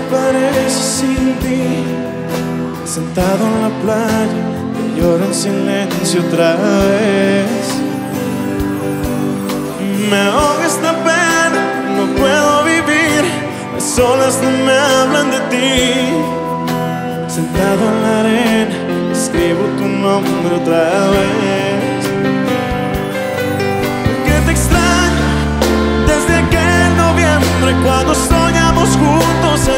parece sin ti. Sentado en la playa, te lloro en silencio otra vez. Me ahoga esta pena, no puedo vivir. Las olas no me hablan de ti. Sentado en la arena, escribo tu nombre otra vez. Porque te extraño desde aquel noviembre, cuando soñamos juntos